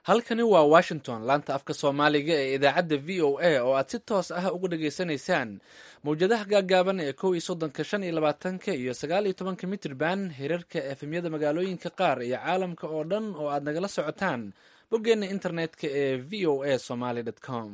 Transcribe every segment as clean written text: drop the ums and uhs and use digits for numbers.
halkani waa washington laanta afka soomaaliga ee idaacadda v o a oo aad si toos ah uga dhageysanaysaan mawjadaha gaagaaban ee 1 iyo 15 mitrban hirarka efemyada magaalooyinka qaar iyo caalamka oo dhan oo aad nagala socotaan boggeena internetka ee v o a somaly com.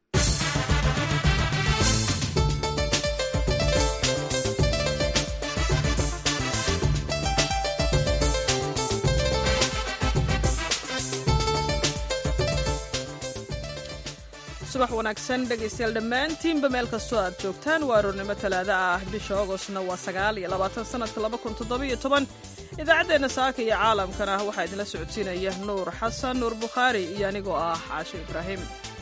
subax wanaagsan dhegaystayaal dhammaantiinba meel kastoo aad joogtaan waa aroornimo talaada ah bisha ogostna waa 29 sanadka 2017 idaacaddeenna saaka iyo caalamkana waxaa idinla socodsiinaya nuur xasan nuur bukhaari iyo anigoo ah caashe ibraahim.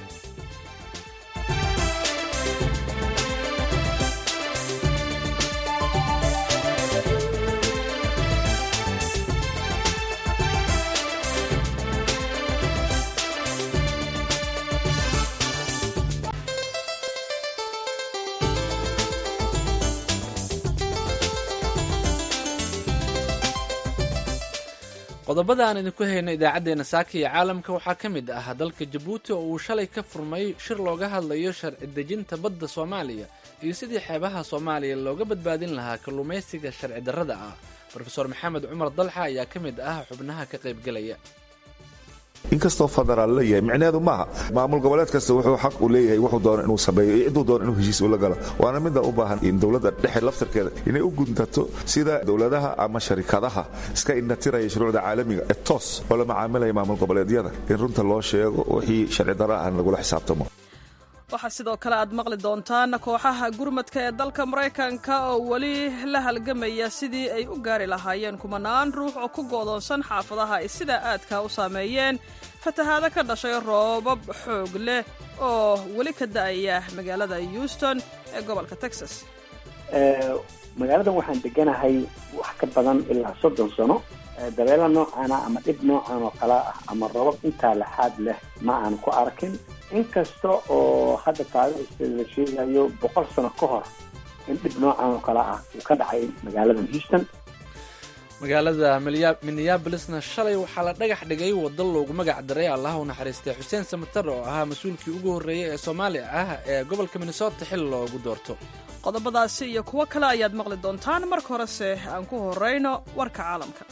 qodobada aan idinku hayno idaacaddeenna saaka iyo caalamka waxaa ka mid ah dalka jabuuti oo uu shalay ka furmay shir looga hadlayo sharci dejinta badda soomaaliya iyo sidii xeebaha soomaaliya looga badbaadin lahaa kalluumaysiga sharci darrada ah. rofeor maxamed cumar dalxa ayaa ka mid ah xubnaha ka qaybgelaya. inkastoo federaal leeyahay micnaheedu maaha maamul goboleed kasta wuxuu xaq u leeyahay wuxuu doono inuu sameeyo iyo ciduu doono inuu heshiis ula galo. waana midda u baahan in dowladda dhexe laftarkeeda inay u guntato sida dowladaha ama sharikadaha iska inatiraya shuruucda caalamiga ee toos oo la macaamilaya maamul goboleedyada in runta loo sheego wixii sharci darra aan lagula xisaabtamo. waxaa sidoo kale aad maqli doontaan kooxaha gurmadka ee dalka maraykanka oo weli la halgamaya sidii ay u gaari lahaayeen kumanaan ruux oo ku goodoonsan xaafadaha ay sidaa aadka u saameeyeen fatahaado ka dhashay roobab xoog leh oo weli ka da'aya magaalada Houston ee gobolka Texas. magaaladan waxaan deganahay wax ka badan ilaa 30 sano. dabeelo noocaana ama dhib noocan oo kala ah ama roobab intaa laxaad leh ma aan ku arkin. inkasta oo hadda taariikhda la sheegayo 100 sano ka hor in dhib noocan oo kala ah uu ka dhacay magaalada Houston. magaalada Minneapolisna shalay waxaa la dhagax dhigay waddo loogu magac daray Allah u naxariistay Xuseen Samatar oo ahaa mas'uulkii ugu horreeyay ee Soomaaliya ah ee gobolka Minnesota xil loogu doorto. qodobadaasi iyo kuwo kale ayaad maqli doontaan. marka horese aan ku horeyno warka caalamka.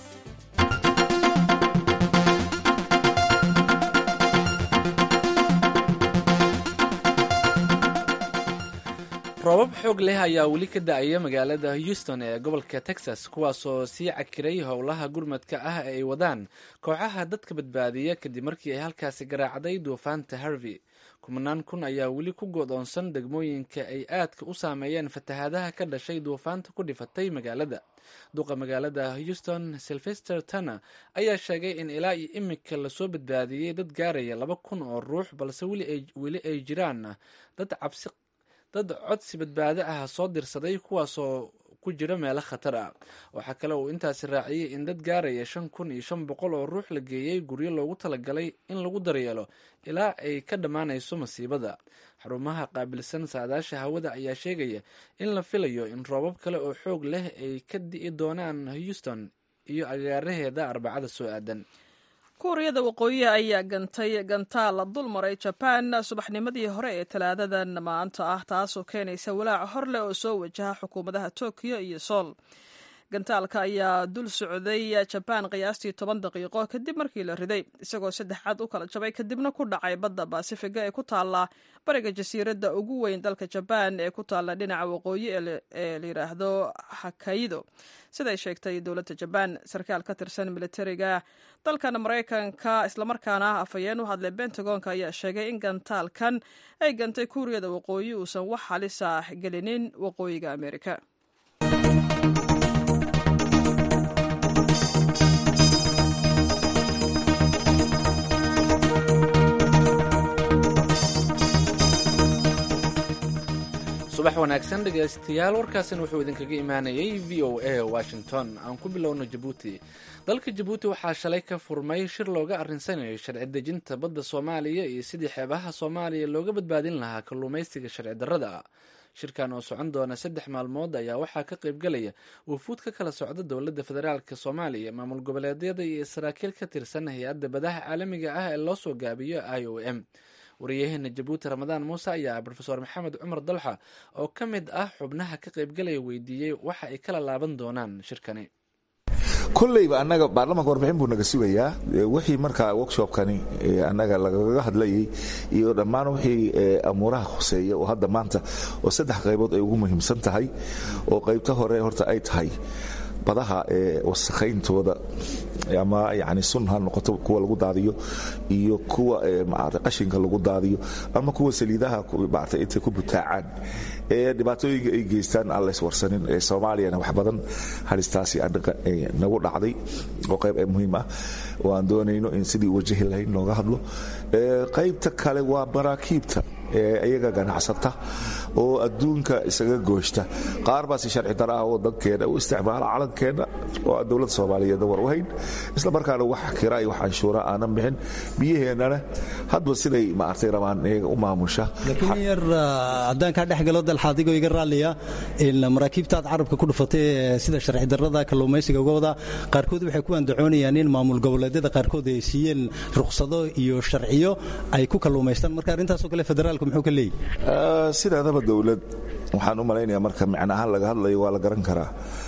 roobab xoog leh ayaa weli ka da'aya magaalada Houston ee gobolka Texas kuwaasoo sii cakiray howlaha gurmadka ah ee ay wadaan kooxaha dadka badbaadiya kadib markii ay halkaasi garaacday duufaanta Harvey. kumanaan kun ayaa weli ku go'doonsan degmooyinka ay aadka u saameeyeen fatahaadaha ka dhashay duufaanta ku dhifatay magaalada. duqa magaalada Houston Sylvester Turner ayaa sheegay in ilaa iyo imika lasoo badbaadiyey dad gaaraya 2,000 oo ruux balse weli ay jiraan dad codsi badbaado ah soo dirsaday kuwaasoo ku jira meelo khatar ah. waxaa kale uu intaasi raaciyey in dad gaaraya 5,500 oo ruux la geeyey guryo loogu talagalay in lagu daryeelo ilaa ay ka dhammaanayso masiibada. xarumaha qaabilsan saadaasha hawada ayaa sheegaya in la filayo in roobab kale oo xoog leh ay ka di'i doonaan Houston iyo agaaraheeda Arbacada soo aadan. kuuriyada waqooyi ayaa gantaal dulmaray Japan subaxnimadii hore ee talaadadan maanta ah, taasoo keenaysa walaac hor leh oo soo wajaha xukuumadaha Tokyo iyo Seoul. gantaalka ayaa dul socday Japan qiyaastii 10 daqiiqo kadib markii la riday, isagoo 3 cad u kala jabay kadibna ku dhacay badda Pacifiga ee ku taala bariga jasiiradda ugu weyn dalka Japan ee ku taala dhinaca waqooyi ee la yiraahdo Hokkaido, siday sheegtay dowladda Japan. sarkaal ka tirsan militariga dalkan Mareykanka islamarkaana afhayeen u hadlay Pentagonka ayaa sheegay in gantaalkan ay gantay kuuriyada waqooyi uusan wax halis ah gelinin waqooyiga Ameerika. subax wanaagsan dhegaystayaal, warkaasina wuxuu idinkaga imaanayay v o a Washington. aan ku bilowno Jabuuti. dalka Jabuuti waxaa shalay ka furmay shir looga arinsanayo sharci dejinta badda Soomaaliya iyo sidii xeebaha Soomaaliya looga badbaadin lahaa kalluumaysiga sharci darrada ah. shirkan oo socon doona 3 maalmood ayaa waxaa ka qaybgelaya wufuud ka kala socda dowladda federaalk soomaaliya, maamul goboleedyada iyo saraakiil ka tirsan hay-adda badaha caalamiga ah ee loo soo gaabiyo IOM. wariyaheena jabuuti ramadaan muuse ayaa rofeor maxamed cumar dalxa oo ka mid ah xubnaha ka qaybgelaya weydiiyey waxa ay kala laaban doonaan shirkani. kolleyba annaga baarlamaanka warbixin buu naga sugayaa wixii markaa workshopkani annaga lagaga hadlayay iyo dhammaan wixii amuuraha khuseeya oo hadda maanta oo 3 qaybood ay ugu muhiimsan tahay oo qaybta hore horta ay tahay badaha wasakhayntooda ama yani sun ha noqoto kuwa lagu daadiyo iyo kuwa qashinka lagu daadiyo ama kuwa saliidaha intay ku butaacaan dhibaatooyinka ay geystaan aan lays warsanin soomaaliyana wax badan halistaasi nagu dhacday oo qayb muhiim ah oo aan doonayno in sidii wajahi lahayn looga hadlo. qaybta kale waa maraakiibta iyaga ganacsata oo adduunka isaga gooshta, qaar baa si sharci dara ah oo dankeena u isticmaala calankeena oo dowladda Soomaaliyeed war u hayn, isla markaana wax kira iyo wax anshuura aanan bixin, biyaheennana hadba siday maartay rabaan iyaga u maamusha. laakiin yar haddaan ka dhex galo dalxaadigo iga raaliya in maraakiibtaad carabka ku dhufatay sida sharci darrada kalluumaysiga uga wada qaarkood waxay ku andacoonayaan in maamul goboleedyada qaarkood ay siiyeen ruqsado iyo sharciyo ay ku kalluumaystaan. marka arrintaasoo kale federaalku muxuu ka leeyahay? sidaadaba dowlad waxaan u malaynayaa marka macnaha laga hadlayo waa la garan karaa.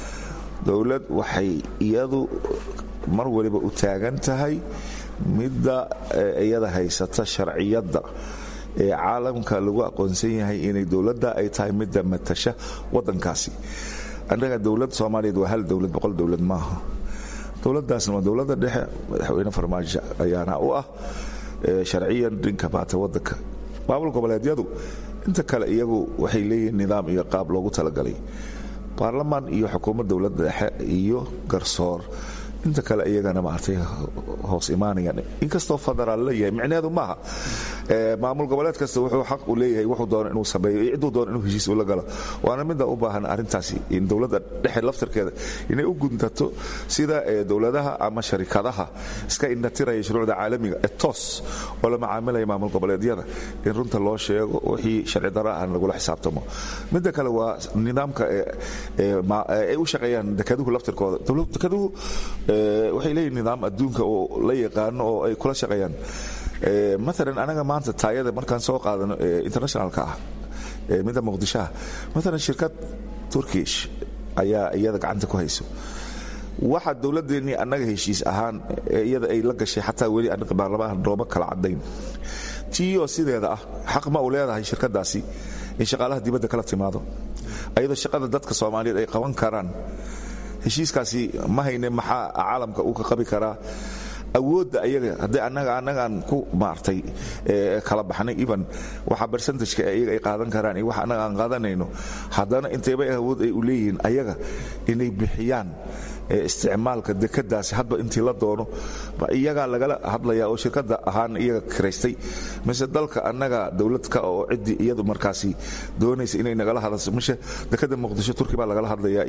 dowlad waxay iyadu mar waliba u taagan tahay midda iyada haysata sharciyadda ee caalamka lagu aqoonsan yahay inay dowladda ay tahay midda matasha waddankaasi. annaga dowladda Soomaaliyeed waa hal dowlad, 100 dowlad maaha. dowladdaasna waa dowladda dhexe, madaxweyne farmaajo ayaana u ah sharciyan dhinka baata waddanka. maamul goboleedyadu inta kale iyagu waxay leeyihiin nidaam iyo qaab loogu talagalay. baarlamaan iyo xukuumad dowladda dhexe iyo garsoor inta kale iyagana maartay hoos imaanayaan. inkastoo federaal la yahay micnaheedu maaha maamul goboleed kasta wuxuu xaq u leeyahay wuxuu doono inuu sameeyo iyo ciduu doono inuu heshiis ula galo. waana midda u baahan arrintaasi in dowladda dhexe laftarkeeda inay u guntato sida dowladaha ama sharikadaha iska indhatiraya shuruucda caalamiga ee toos oo la macaamilaya maamul goboleedyada in runta loo sheego wixii sharci darra aan lagula xisaabtamo. midda kale waa nidaamka ay u shaqeeyaan dekeduhu laftarkooda. dekeduhu waxay leeyihiin nidaam adduunka oo la yaqaano oo ay kula shaqeeyaan. maalan anaga maanta taayada markaan soo qaadano internationalka ah midda muqdishoah, maalan shirkad turkish ayaa iyada gacanta ku hayso. waxa dowladeennii annaga heshiis ahaan iyada ay la gashay xataa weli annaga baarlamaanka nooma kala cadayn. tiyo sideeda ah xaq ma u leedahay shirkadaasi in shaqaalaha dibadda kala timaado ayadoo shaqada dadka Soomaaliyeed ay qaban karaan. heshiiskaasi ma hayne maxaa caalamka uu ka qabi karaa awoodda ayaga haddii annagaan ku maartay kala baxnay even waxa percentage-ka ayaga ay qaadan karaan iyo waxa annaga aan qaadanayno, haddana inteeba awood ay u leeyihiin ayaga inay bixiyaan isticmaalka dekedaasi hadba intii la doono iyagaa lagala hadlayaa oo shirkadda ahaan iyaga kiraystay mise dalka annaga dowladka oo ciddii iyadu markaasi doonaysa inay nagala hadasho mise dekeda muqdisho turki baa lagala hadlayaa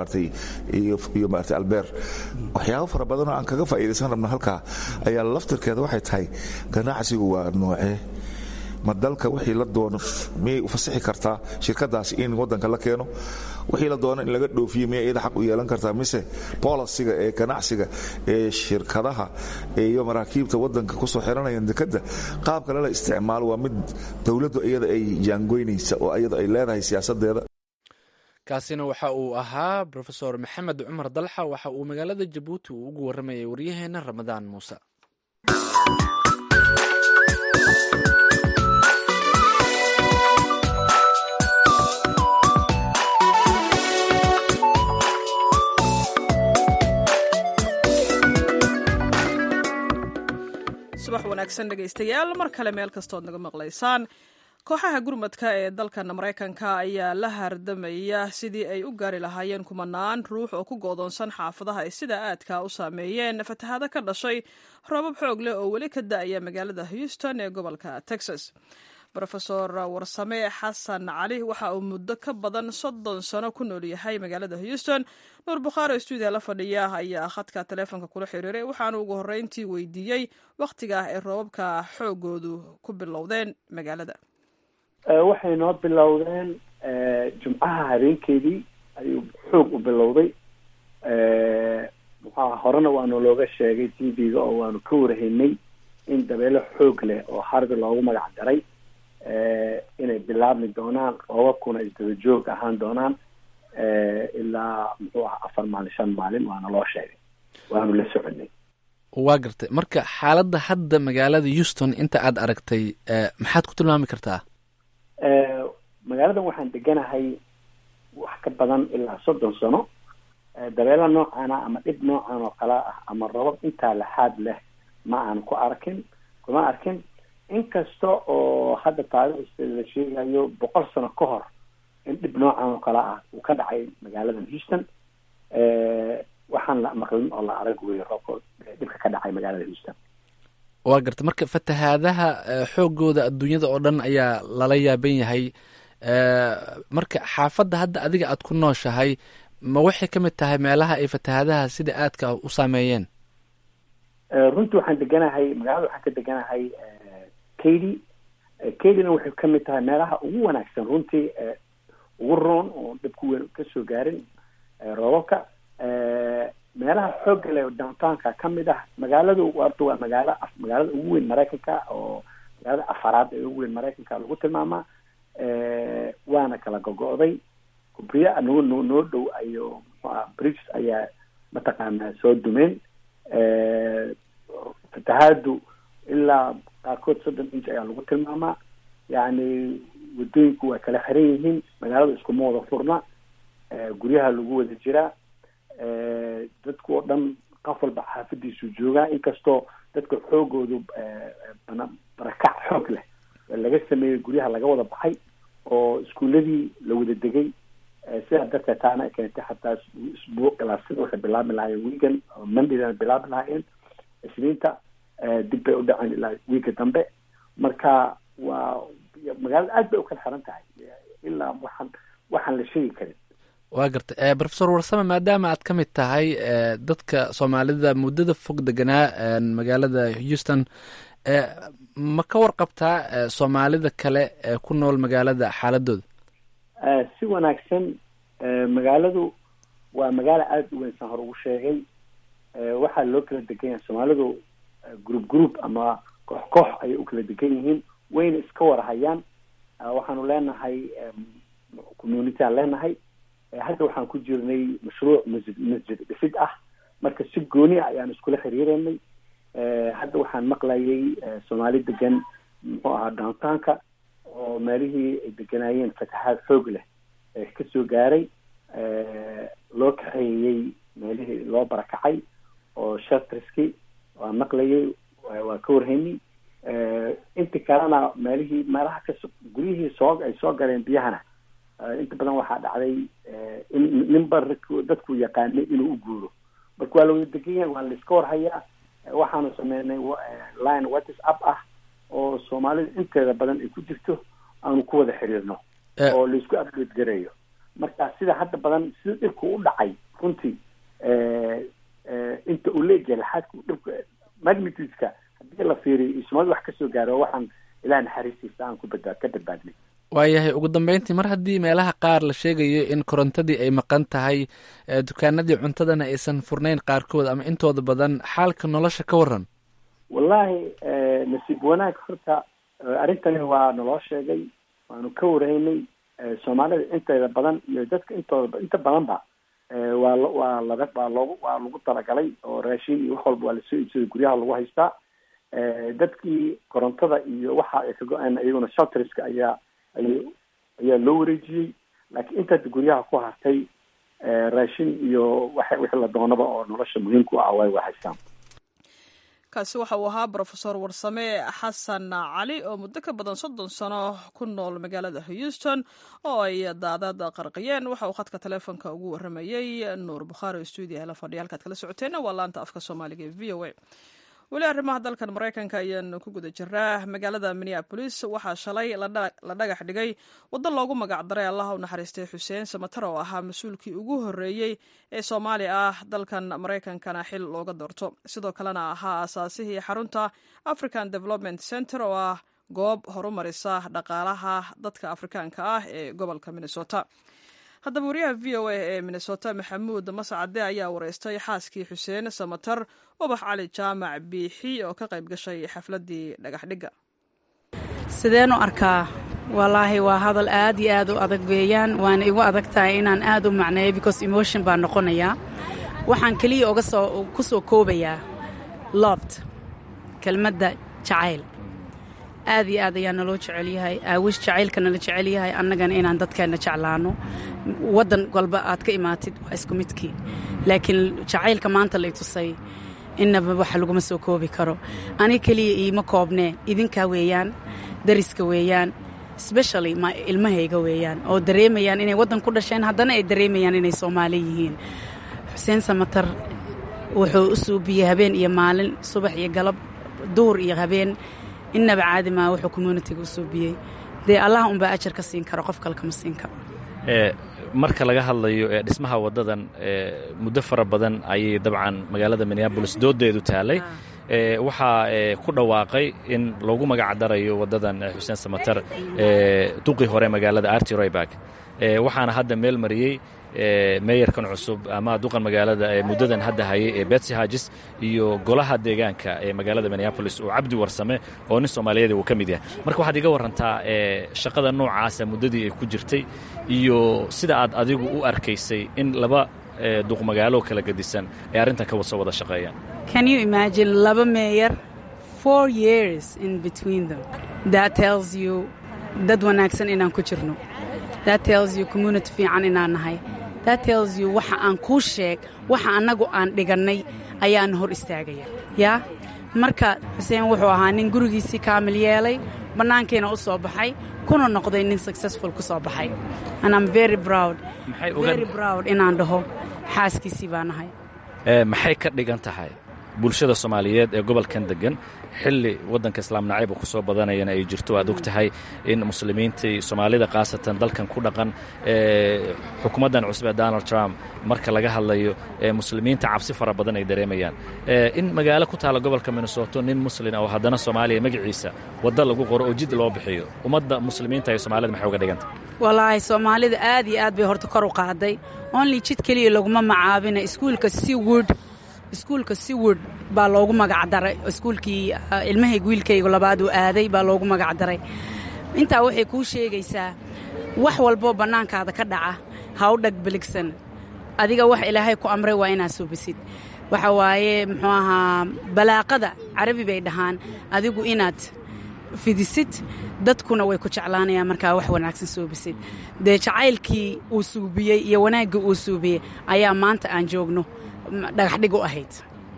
iyo maartay albeer. waxyaabo fara badanoo aan kaga faa'iidaysan rabna halkaa ayaa laftirkeeda waxay tahay ganacsigu waa noocee ma dalka wixii la doono miyay u fasaxi kartaa shirkadaasi in waddanka la keeno, wixii la doono in laga dhoofiyo miyay iyada xaq u yeelan kartaa mise bolisiga ee ganacsiga ee shirkadaha iyo maraakiibta waddanka kusoo xiranayaan dekeda qaabka lala isticmaalo waa mid dowladdu iyada ay jaangoynaysa oo iyada ay leedahay siyaasadeeda. kaasina waxa uu ahaa rofeor maxamed cumar dalxa, waxa uu magaalada jabuuti uu ugu waramayay waryaheena ramadaan muuse. subax wanaagsan dhegaystayaal, mar kale meel kastood naga maqlaysaan. kooxaha gurmadka ee dalkan maraykanka ayaa la hardamaya sidii ay u gaari lahaayeen kumanaan ruux oo ku goodoonsan xaafadaha ay sida aadka u saameeyeen fatahaado ka dhashay roobab xoog leh oo weli ka da'aya magaalada Houston ee gobolka Texas. rofeor warsame xasan cali waxa uu muddo ka badan 30 sano ku nool yahay magaalada Houston. nuur bukhaari stuudiga la fadhiya ayaa khadka taleefonka kula xiriiray, waxaana ugu horreyntii weydiiyey wakhtiga ay roobabka xoogoodu ku bilowdeen magaalada. waxay noo bilowdeen jumcaha habeenkeedii ayuu xoog u bilowday. muxuaha horena waanu looga sheegay t v-ga oo waanu ka warahaynay in dabeelo xoog leh oo harbi loogu magac daray inay bilaabmi doonaan, roobabkuna isdaba joog ahaan doonaan ilaa muxuu aha 4 maalin 5 maalin waana loo sheegay, waanu la soconay. waa gartay. marka xaaladda hadda magaalada Houston inta aad aragtay maxaad ku tilmaami kartaa? magaaladan waxaan deganahay wax ka badan ilaa 30 sano. dabeelo noocaana ama dhib noocan oo kale ah ama robab intaa laxaad leh kuma arkin inkasta oo hadda taariikhda la sheegayo 100 sano ka hor in dhib noocan oo kale ah uu ka dhacay magaaladan Houston. waxaan la maqlin oo la arag weeye roobka dhibka ka dhacay magaalada Houston. waa gartay. marka fatahaadaha xoogooda adduunyada oo dhan ayaa lala yaaban yahay. marka xaafadda hadda adiga aad ku nooshahay ma waxay ka mid tahay meelaha ay fatahaadaha sida aadka u saameeyeen? runtii waxaan deganahay magaalada, waxaan ka deganahay Katy. Katyna waxay ka mid tahay meelaha ugu wanaagsan runtii ugu roon oo dhibku weyn kasoo gaarin roobabka. meelaha xoogga leh downtownka ka mid ah. magaaladu horta waa magaalada ugu weyn Mareykanka oo magaalada afaraad ee ugu weyn Mareykanka lagu tilmaamaa. waana kala gogo'day. kubriya noo dhow ayo bridges ayaa mataqaanaa soo dumeen. fatahaadu ilaa qaarkood 30 inch ayaa lagu tilmaamaa. yani wadooyinku waa kala xiran yihiin, magaalada iskuma wada furna, guryaha lagu wada jiraa. dadku oo dhan qof walba xaafadiisu joogaa, inkastoo dadka xoogoodu barakac xoog leh laga sameeyey, guryaha laga wada baxay oo iskuuladii la wada degay. sidaa darteed taana ay keentay xataa isbuuc ilaasida waxay bilaabi lahaayeen weekend oo mondayna bilaabi lahaayeen, isniinta dib bay u dhaceen ilaa wiiga dambe. marka waa magaalada aad bay u kala xiran tahay ilaa waxaan la sheegi karin. waa gartay. professor warsame, maadaama aad ka mid tahay dadka soomaalida muddada fog deganaa magaalada Houston, ma ka warqabtaa soomaalida kale ee ku nool magaalada xaaladooda? si wanaagsan. magaaladu waa magaalo aada u weyn, saan hore ugu sheegay. waxaa loo kala degan yahay soomaalidu group ama koox ayay u kala degan yihiin, wayna iska warhayaan. waxaanu leenahay community aan leenahay. hadda waxaan ku jirnay mashruuc masjid dhisid ah, marka si gooni ah ayaan iskula xiriireynay. hadda waxaan maqlayay soomaali degan muxuu ahaa downtownka oo meelihii ay deganaayeen fatahaad xoog leh kasoo gaaray, loo kaxeeyey meelihii loo barakacay oo shelterski waa maqlayay, waa ka warhaynay. inta kalena meelaha guryihii ay soo galeen biyahana inta badan waxaa dhacday in ninba dadku yaqaanay inuu u guuro. marka waa lawada degan yahay, waa la iska warhayaa. waxaanu sameynay line WhatsApp ah oo soomaalida inteeda badan ay ku jirto, aanu ku wada xiriirno oo laisku update gareeyo. marka sida hadda badan sida dhibku u dhacay runtii inta uu leeyahay laxaadku dhibka magnitude-ka haddii la fiiriyo soomaalida wax kasoo gaaro waxaan ilaah naxariistiisa aan ka badbaadnay. waayahay. ugu dambeyntii, mar haddii meelaha qaar la sheegayo in korontadii ay maqan tahay, dukaanadii cuntadana aysan furnayn qaarkood ama intooda badan, xaalka nolosha ka waran? wallahi nasiib wanaag horta arrintani waa naloo sheegay, waanu ka warhaynay. soomaalida inteeda badan iyo dadka inta badanba waa lagu talagalay oo raashin iyo wax walba waa lasoo iibsaday, guryaha lagu haystaa. dadkii korontada iyo waxa ay ka go-aan iyaguna shelterska ayaa loo wareejiyey. laakiin intaad guryaha ku hartay raashin iyo wixii la doonaba oo nolosha muhiimka u ah way haystaan. kaasi waxa uu ahaa brofesor warsame xasan cali oo muddo ka badan 30 sano ku nool magaalada Houston oo ay daadad qarqiyeen. waxa uu khadka telefoonka ugu waramayay Nuur Bukhaari studio la fadhiya. halkaad kala socoteen waa laanta afka Soomaaliga ee VOA. weli arrimaha dalkan Mareykanka ayaan ku guda jiraa. magaalada Minneapolis waxaa shalay la dhagax dhigay waddo loogu magac daray Allah u naxariistay Xuseen Samatar oo ahaa mas-uulkii ugu horreeyey ee Soomaali ah dalkan Mareykankana xil looga doorto, sidoo kalena ahaa asaasihii xarunta African Development Center oo ah goob horumarisa dhaqaalaha dadka afrikaanka ah ee gobolka minnesota. haddaba wariyaha v o a ee minnesota maxamuud mascade ayaa wareystay xaaskii xuseen samatar ubax cali jaamac biixi oo ka qayb gashay xafladii dhagaxdhigga. sideen u arkaa? wallaahi waa hadal aad iyo aad u adag weeyaan, waana igu adag tahay inaan aad u macneeyo because emotion baa noqonayaa. waxaan keliya ku soo koobayaa loved, kelmadda jacayl. aad iyo aad ayaa naloo jecel yahay, aawish jacaylka nala jecel yahay, annagana inaan dadkeenna jeclaano. waddan walba aad ka imaatid waa isku midkii, laakiin jacaylka maanta lay tusay innaba wax laguma soo koobi karo. ani keliya iima koobnee, idinkaa weeyaan, dariska weeyaan, especially ilmahayga weeyaan, oo dareemayaan inay waddan ku dhasheen, haddana ay dareemayaan inay Soomaali yihiin. xuseen samatar wuxuu u suubiyey habeen iyo maalin, subax iyo galab, duur iyo habeen, innaba caadi maa wuxuu communitiga u suubiyey. dee allah unbaa ajar ka siin karo, qof kale kama siin karo. marka laga hadlayo dhismaha waddadan muddo fara badan ayay dabcan magaalada minneabolis doodeedu taalay. waxaa ku dhawaaqay in loogu magac darayo waddadan xuseen samatar duqii hore magaalada arti roybak, waxaana hadda meel mariyey meeyarkan cusub ama duqan magaalada muddadan hadda hayay ee Betsy Hagis iyo golaha deegaanka ee magaalada Minneapolis oo Cabdi Warsame oo nin Soomaaliyeed uu ka mid yahay. marka waxaad iga warantaa shaqada noocaasa muddadii ay ku jirtay iyo sida aad adigu u arkaysay in laba duq magaalo kala gadisan ee arrintan ka wada shaqeeyaan. Can you imagine laba meeyar 4 years in between them? That tells you dad wanaagsan inaan ku jirno. That tells you community fiican inaan nahay. That tells you waxa aan kuu sheeg, waxa annagu aan dhigannay ayaan hor istaagaya. yaa marka xuseen wuxuu ahaa nin gurigiisii kaamil yeelay, bannaankeena u soo baxay, kuna noqday nin successful ku soo baxay. And I'm very proud inaan dhaho xaaskiisii baa nahay. maxay ka dhigan tahay bulshada Soomaaliyeed ee gobolkan degan xilli waddanka islaam nacayb ku soo badanayana ay jirto? aad og tahay in muslimiinta Soomaalida qaasatan dalkan ku dhaqan xukuumaddan cusub ee Donald Trump marka laga hadlayo muslimiinta cabsi fara badan ay dareemayaan in magaalo ku taala gobolka Minnesota nin muslim oo haddana Soomaaliya magaciisa wadda lagu qoro oo jid loo bixiyo. ummadda muslimiinta ee Soomaalida maxay uga dhiganta? wallaahi Soomaalida aad iyo aad bay horta kor u qaaday. only jid kaliya laguma macaabina iskuulka Seward baa loogu magac daray. iskuulkii ilmahayga wiilkayga labaad uu aaday baa loogu magac daray. intaa waxay kuu sheegaysaa wax walboo bannaankaada ka dhaca ha u dhagbeligsan. adiga wax ilaahay ku amray waa inaad suubisid. waxa waaye muxuu ahaa balaaqada carabi bay dhahaan, adigu inaad fidisid, dadkuna way ku jeclaanayaan markaa wax wanaagsan suubisid. dee jacaylkii uu suubiyey iyo wanaaggii uu suubiyey ayaa maanta aan joogno dhagaxdhig u ahayd.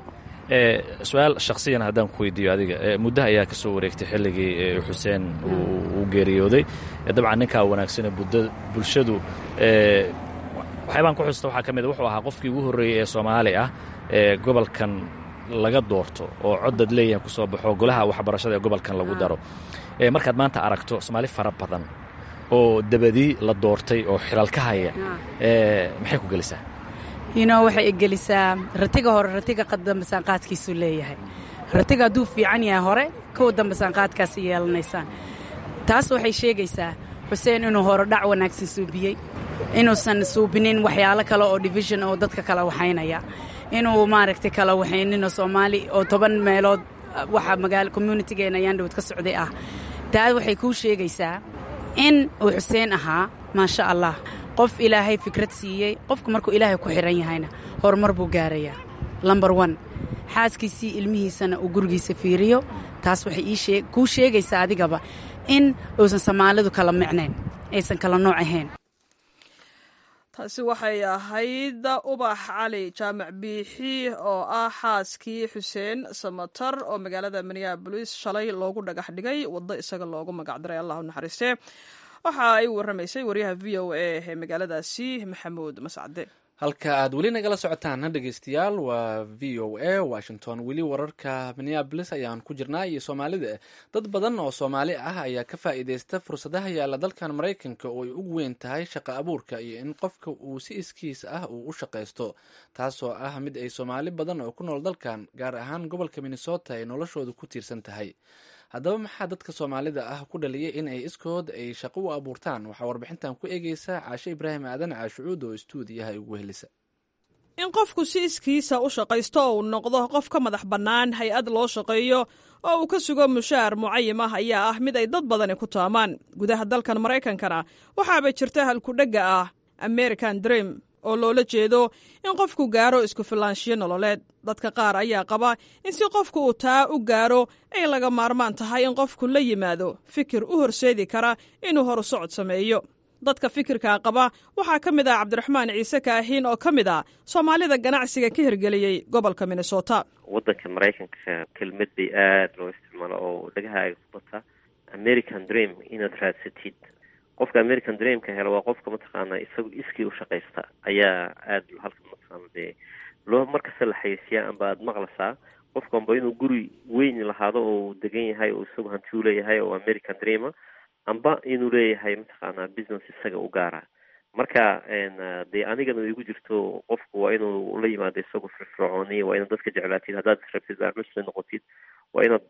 su-aal shakhsiyan haddaan ku weydiiyo adiga, muddo ayaa ka soo wareegtay xilligii xuseen uu geeriyooday. dabcan ninkaa wanaagsan bulshadu waxyaabaan ku xusta waxaa ka mid wuxuu ahaa qofkii ugu horreeyey ee Soomaali ah ee gobolkan laga doorto oo coddad leeyahay ku soo baxo golaha waxbarashada ee gobolkan lagu daro. markaad maanta aragto Soomaali fara badan oo dabadii la doortay oo xilal ka haya, maxay ku gelisaa? waxay igelisaa ratiga hore ratiga dambe qaadkiisuu leeyahay. ratiga hadduu fiican yahay hore, kuwa dambe qaadkaasi yeelanaysaan. taas waxay sheegaysaa xuseen inuu hore dhac wanaagsan suubiyey, inuusan suubinin waxyaalo kale oo division oo dadka kala waxaynaya, inuu maaragtay kala waxayninoo Soomaali oo 10 meelood waxa magaalo communitygeena ayaan dhawad ka socday ah. taa waxay kuu sheegaysaa in uu xuseen ahaa maasha Allah qof ilaahay fikrad siiyey. qofku markuu ilaahay ku xiran yahayna horumar buu gaarayaa. number 1 xaaskiisii ilmihiisana uu gurigiisa fiiriyo. taas waxay kuu sheegaysaa adigaba in uusan Soomaalidu kala micnayn, aysan kala nooc ahayn. taasi waxay ahayd ubax cali jaamac biixi oo ah xaaskii xuseen samatar oo magaalada Minneapolis shalay loogu dhagax dhigay waddo isaga loogu magac daray. allah u naxariistee. waxa ay warramaysay wariyaha v o a ee magaaladaasi maxamuud mascade. halka aad weli nagala socotaan dhegeystayaal waa v o a Washington. weli wararka Minneapolis ayaan ku jirnaa iyo Soomaalida. dad badan oo Soomaali ah ayaa ka faa'iideysta fursadaha yaalla dalkan Mareykanka oo ay ugu weyn tahay shaqo abuurka iyo in qofka uu si iskiis ah uu u shaqaysto, taasoo ah mid ay Soomaali badan oo ku nool dalkan gaar ahaan gobolka Minnesota ay noloshoodu ku tiirsan tahay. haddaba maxaa dadka soomaalida ah ku dhaliyay in ay iskood ay shaqo u abuurtaan? waxaa warbixintan ku eegeysa caashe ibraahim aadan caashucuud oo istuudiyaha ugu helisa. in qofku si iskiisa u shaqaysto oo uu noqdo qof ka madax bannaan hay-ad loo shaqeeyo oo uu ka sugo mushaar mucayim ah ayaa ah mid ay dad badani ku taamaan. gudaha dalkan maraykankana waxaaba jirta halkudhegga ah american dream oo loola jeedo in qofku gaaro isku filaanshiyo nololeed. dadka qaar ayaa qaba in si qofku uu taa u gaaro ay laga maarmaan tahay in qofku la yimaado fikir u horseedi kara inuu horu socod sameeyo. dadka fikirkaa qaba waxaa ka mid ah cabdiraxmaan ciise kaahiin oo ka mid ah soomaalida ganacsiga ka hirgeliyey gobolka minnesota. waddanka maraykanka kelmad bay aada loo isticmaalo oo dhagahaaga ku bata american dream inaad raadsatid. qofka american dreamka helo waa qofka mataqaana isagu iskii u shaqaysta ayaa aada halka mataqaana dee loo markasta la xayeysiyaa amba aada maqlasaa qofkanba inuu guri weyn lahaado oo degan yahay oo isagu hanti u leeyahay oo american dreama amba inuu leeyahay mataqaana business isaga u gaara. marka dee anigana igu jirto qofku waa inuu la yimaado isagu firfircooni, waa inaad dadka jeclaatid, haddaad rabtid muslim noqotid waa inaad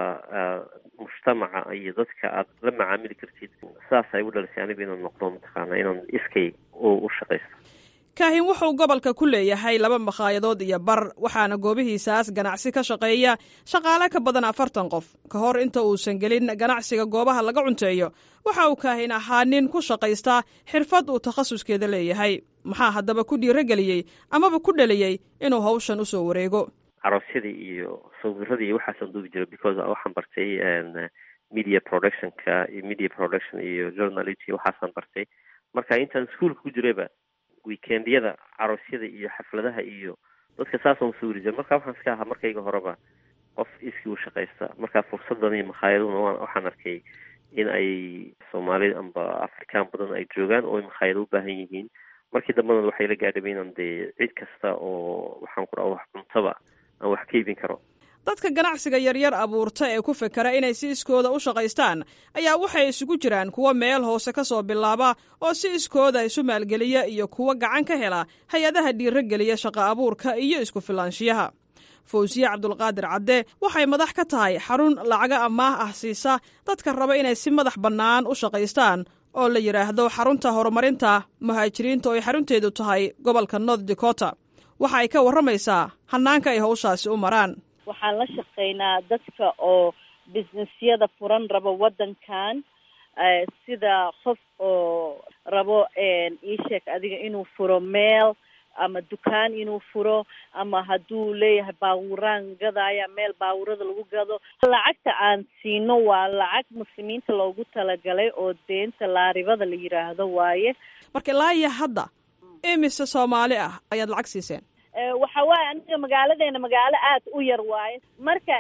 mujtamaca iyo dadka aad la macaamili kartid. saas ay u dhalisay aniga inaan noqdo mataqaana inaan iskay u shaqaysto. kaahin wuxuu gobolka ku leeyahay 2 makhaayadadood iyo bar, waxaana goobihiisaas ganacsi ka shaqeeya shaqaale ka badan 40 qof. ka hor inta uusan gelin ganacsiga goobaha laga cunteeyo waxa uu kaahin ahaa nin ku shaqaysta xirfad uu takhasuskeeda leeyahay. maxaa haddaba ku dhiirageliyey amaba ku dhaliyey inuu hawshan usoo wareego? caroosyadii iyo sawiradii iyo waxaasaan duubi jiray because waxaan bartay media productionka iyo media production iyo journalism waxaasaan bartay. marka intaan iskuolka ku jirayba weekendyada caroosyada iyo xafladaha iyo dadka saasaan usoo weri jiray. marka waxaan iska ahaa markayga horeba qof iskii u shaqaysta. marka fursadan iyo makhaayaduna waxaan arkay in ay soomaali amba afrikaan badan ay joogaan oo makhaayado u baahan yihiin. markii dambena waxay la gaadhabay inaan dee cid kasta oo waxaan ku dhaha wax cuntaba aan wax ka iibin karo. dadka ganacsiga yaryar abuurta ee ku fekera inay si iskooda u shaqaystaan ayaa waxay isugu jiraan kuwa meel hoose ka soo bilaaba oo si iskooda isu maalgeliya iyo kuwa gacan ka hela hay-adaha dhiirogeliya shaqo abuurka iyo isku filaanshiyaha. fawsiye cabdulqaadir cadde waxay madax ka tahay xarun lacaga amaah ah siisa dadka raba inay si madax bannaan u shaqaystaan oo la yidhaahdo xarunta horumarinta muhaajiriinta oo ay xarunteedu tahay gobolka north dakota. waxa ay ka warramaysaa hanaanka ay hawshaasi u maraan. waxaan la shaqaynaa dadka oo businessyada furan rabo waddankan, sida qof oo rabo iisheeg adiga inuu furo meel ama dukaan inuu furo, ama hadduu leeyahay baawuraan gadaya meel baawurada lagu gado. lacagta aan siino waa lacag muslimiinta loogu talagalay oo deenta laaribada la yidhaahdo waaye. marka ilaa iyo hadda imise soomaali ah ayaad lacag siiseen? waxa waaye aniga magaaladeena magaalo aad u yar waaye. marka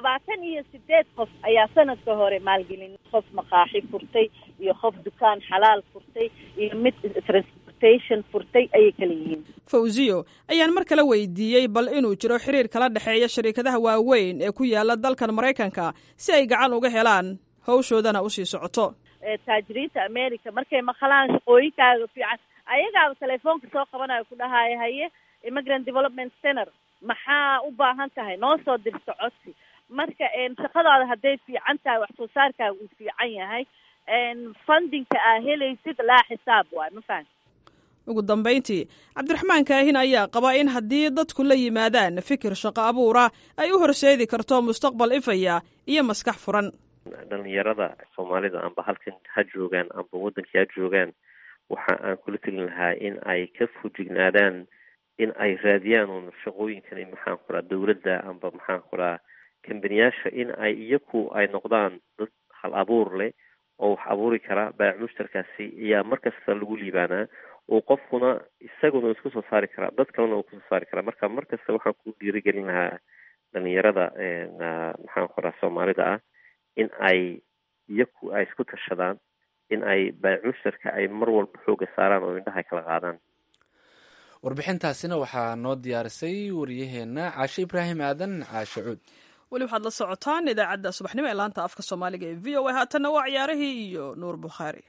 28 qof ayaa sanadka hore maalgelin. qof maqaaxi furtay iyo qof dukaan xalaal furtay iyo mid transportation furtay ayay kala yihiin. fawziyo ayaan mar kale weydiiyey bal inuu jiro xiriir kala dhexeeya shirkadaha waaweyn ee ku yaala dalkan maraykanka si ay gacan uga helaan hawshoodana usii socoto. taajiriinta america markay maqlaan shaqooyinkaaga fiican ayagaaba telefoonka soo qabanayo ku dhahaayo haye immigrant development center maxaa u baahan tahay noo soo dirto codsi. marka shaqadaada hadday fiican tahay wax soo saarkaaga uu fiican yahay fundingka aa helaysid laa xisaab waay. ma fahan. ugu dambayntii cabdiraxmaan kaahin ayaa qaba in haddii dadku la yimaadaan fikir shaqo abuura ay u horseedi karto mustaqbal ifaya iyo maskax furan. dhalinyarada soomaalida amba halkan ha joogaan amba waddankii ha joogaan waxa aan kula telin lahaa in ay ka fujignaadaan in ay raadiyaan un shaqooyinkan maxaan ku dhaha dawladda amba maxaan ku dhaha kambaniyaasha in ay iyaku ay noqdaan dad hal abuur leh oo wax abuuri kara. baac mushtarkaasi ayaa markasta lagu liibaanaa oo qofkuna isaguna isku soo saari karaa, dad kalena uu kusoo saari karaa. marka markasta waxaan ku dhiirigelin lahaa dhalinyarada maxaan ku dhaha soomaalida ah in ay iyaku ay isku tashadaan, in ay baac mushtarka ay mar walba xooga saaraan oo indhaha kala qaadaan. warbixintaasina waxaa noo diyaarisay wariyaheenna caashe ibraahim aadan caashe cuud. weli waxaad la socotaan idaacadda subaxnimo ee laanta afka soomaaliga ee v o a. haatanna waa ciyaarihii iyo nuur bukhaari.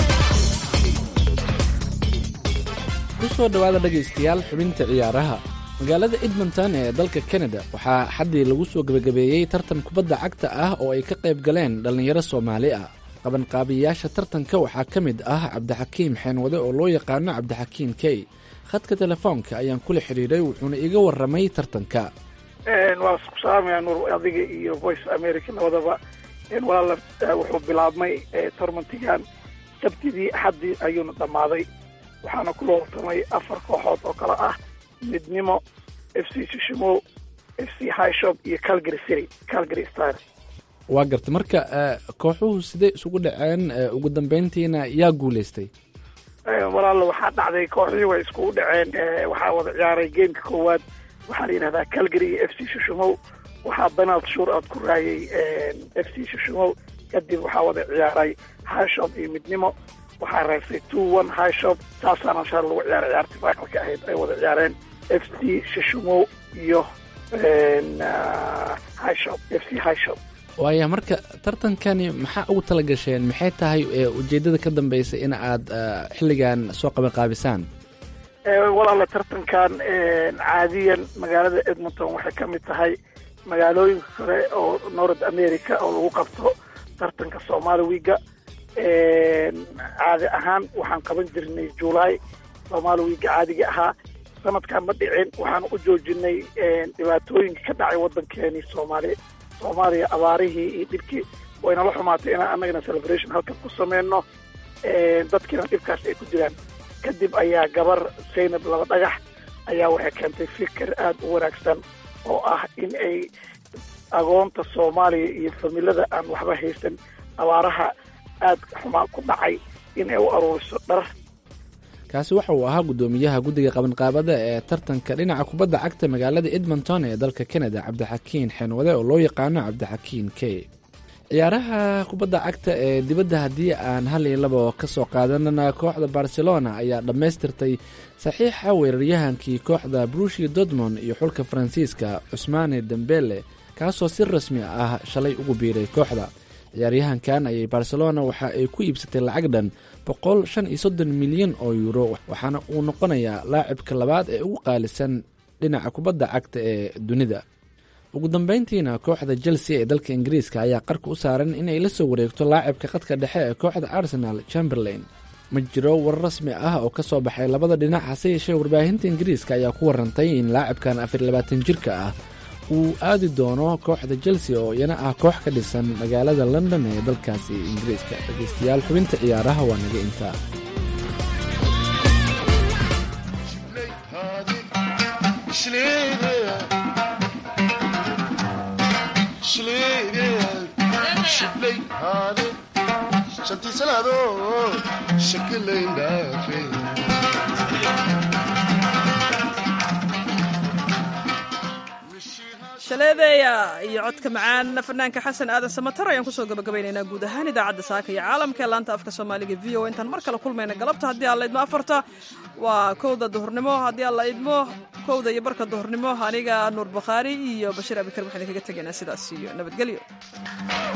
ku soo dhawaada dhegaystayaal xubinta ciyaaraha. magaalada edmonton ee dalka canada waxaa xaddii lagu soo gebagabeeyey tartan kubadda cagta ah oo ay ka qayb galeen dhallinyaro soomaali ah. qabanqaabiyayaasha tartanka waxaa ka mid ah cabdixakiim xeenwade oo loo yaqaano cabdixakiim key. khadka telefoonka ayaan kula xidhiiray wuxuuna iga warramay tartanka. waa isku salaamaya nuur adiga iyo voice america labadaba. walaala wuxuu bilaabmay tournamentigan sabtidii axaddii ayuuna dhammaaday, waxaana ku looltamay 4 kooxood oo kale ah midnimo, FC Shishimo, FC Highshop iyo Calgary Stars. waa garta marka kooxuhu sidee isugu dhaceen ugu dambeyntiina yaa guulaystay? walaala waxaa dhacday kooxdii way iskugu dhaceen. waxaa wada ciyaaray geemka koowaad, waxaa la yidhahdaa Calgary iyo FC Shishimo. waxaa penalty shootout ku raayay FC Shishimo. kadib waxaa wada ciyaaray Highshop iyo midnimo, waxaa reebsay 2-1 Highshop. taasaana shar lagu ciyaaray ciyaartii finalka ahayd ay wada ciyaareen FC Shishimo iyo FC Highshop. waaya marka tartankani maxaa ugu tala gasheen? maxay tahay ujeeddada ka dambaysa in aad xilligan soo qabanqaabisaan? walaala tartankan caadiyan magaalada Edmonton waxay ka mid tahay magaalooyinka kale oo North America oo lagu qabto tartanka Somali Week. caadi ahaan waxaan qaban jirnay July Somali Week caadiga ahaa. sanadkan ma dhicin, waxaan u joojinay dhibaatooyinka ka dhacay waddankeeni Soomaaliya abaarihii iyo dhibkii wayna la xumaatay inaan annagana celebration halkan ku sameyno, dadkiina dhibkaas ay ku jiraan. kadib ayaa gabar Zaynab Laba Dhagax ayaa waxay keentay fikir aad u wanaagsan oo ah in ay agoonta Soomaaliya iyo familada aan waxba haysan abaaraha aad xumaa ku dhacay in ay u aruuriso dhar. kaasi waxa uu ahaa guddoomiyaha guddiga qabanqaabada ee tartanka dhinaca kubadda cagta magaalada Edmonton ee dalka Canada, cabdixakiin xeenwade oo loo yaqaano cabdixakiin key. ciyaaraha kubadda cagta ee dibadda haddii aan 1-2 ka soo qaadanana, kooxda Barcelona ayaa dhammaystirtay saxiixa weeraryahankii kooxda Borussia Dortmund iyo xulka Faransiiska Ousmane Dembele, kaasoo si rasmi ah shalay ugu biiray kooxda. ciyaaryahankan ayay Barcelona waxa ay ku iibsatay lacag dhan 135 milyan oo euro, waxaana uu noqonayaa laacibka labaad ee ugu qaalisan dhinaca kubadda cagta ee dunida. ugu dambeyntiina kooxda Chelsea ee dalka Ingiriiska ayaa qarka u saaran inay la soo wareegto laacibka khadka dhexe ee kooxda Arsenal Chamberlain. ma jiro war rasmi ah oo ka soo baxay labada dhinac, hase yeeshee warbaahinta Ingiriiska ayaa ku warantay in laacibkan 24 jirka ah uu aadi doono kooxda Chelsea oo iyana ah koox ka dhisan magaalada London ee dalkaasi Ingiriiska. dhageystayaal, xubinta ciyaaraha waa naga intaa. shaleedeya iyo codka macaan fanaanka xasan aadan samatar ayaan kusoo gabagabaynaynaa guud ahaan idaacadda saaka iyo caalamka ee laanta afka soomaaliga v o. intaan mar kale kulmayna galabta haddii alla idmo 4 waa 1 duhurnimo, haddii alla idmo 1 iyo barka duhurnimo. aniga Nuur Bakhaari iyo Bashiir Abikar waxaan kaga tegaynaa sidaas iyo nabadgelyo.